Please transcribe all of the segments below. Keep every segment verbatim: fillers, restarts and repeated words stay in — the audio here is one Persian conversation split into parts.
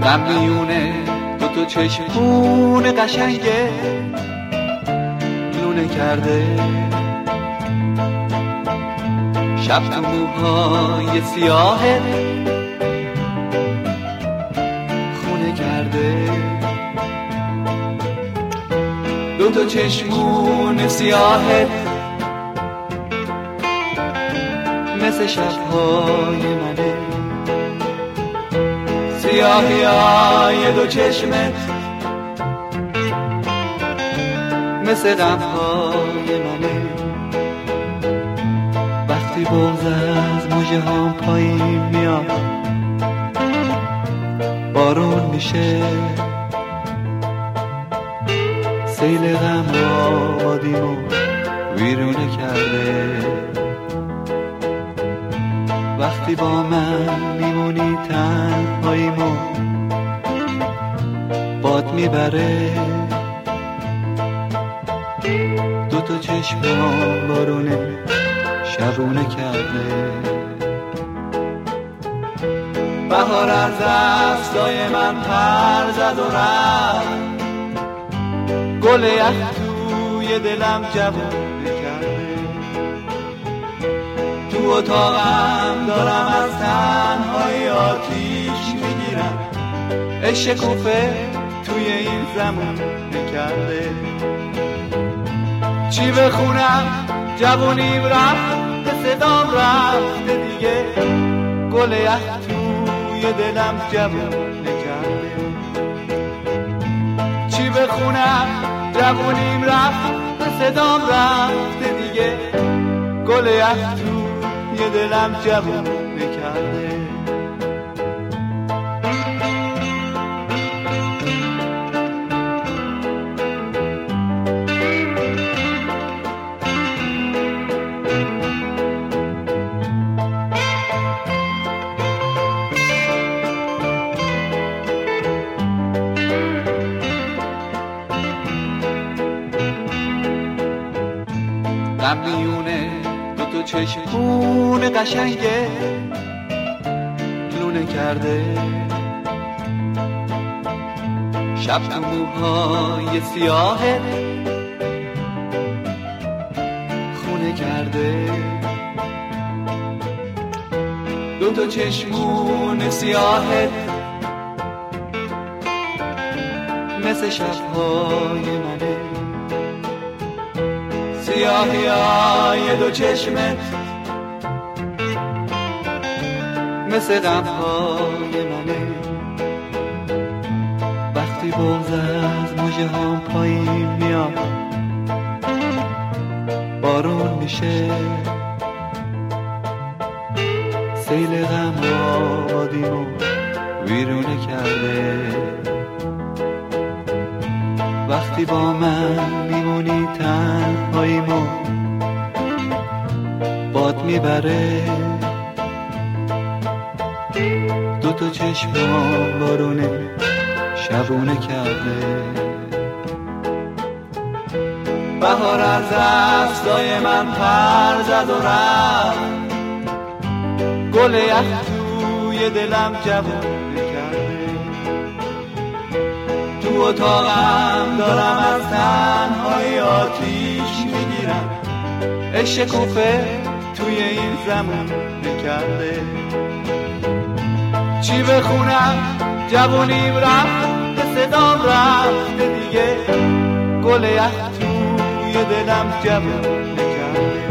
غم میونه دو تا چشمون قشنگه لونه کرده، شب تو موهای سیاهه خونه کرده، دو تا چشمون سیاهه مثل شبهای منه، سیاهی های دو چشمت مثل غمهای منه. وقتی بغض از مژه هام پایین میاد بارون میشه، سیل غم آبادیمو ویرونه کرده. وقتی با من میمونی تنهاییمو باد میبره، دو تا چشمم بارونه شبونه کرده. بهار از دستای من پر زد و رفت، گل یخ توی دلم جوونه کرده. تو اتاقم دارم از تنهایی آتیش میگیرم، عشق کوفه توی این زمونه کرده. چی بخونم جوونیم رفت، به صدام رفته دیگه، گل یخ توی دلم جوونه کرده. چی بخونم جوونیم رفت، به صدام رفته دیگه، گل یخ توی دلم جوونه کرده. غم میونه دو تا چشمون قشنگه لونه کرده، شب تو موهای سیاهه خونه کرده. دو تا چشمون سیاهه مثل شبهای منه، سیاهی های دو چشمت مثل غمهای منه. وقتی بغض از مژه هام پایین میاد بارون میشه، سیل غم آبادیمو ویرونه کرده. وقتی با من میمونی تنهاییمو باد میبره، دو تا چشمم بارونه شبونه کرده. بهار از دستای من پر زد و رفت، گل یخ توی دلم جوونه کرده. تو اتاقم دارم از تنهایی آتیش میگیرم، عشق کوفه توی این زمونه کرده. چی بخونم جوونیم رفت، به صدام رفته دیگه، گل یخ توی دلم جوونه کرده.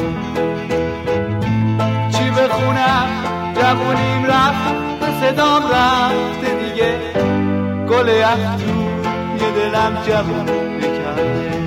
چی بخونم جوونیم رفت، به صدام رفته دیگه، گل یخ توی دلم جوونه کرده.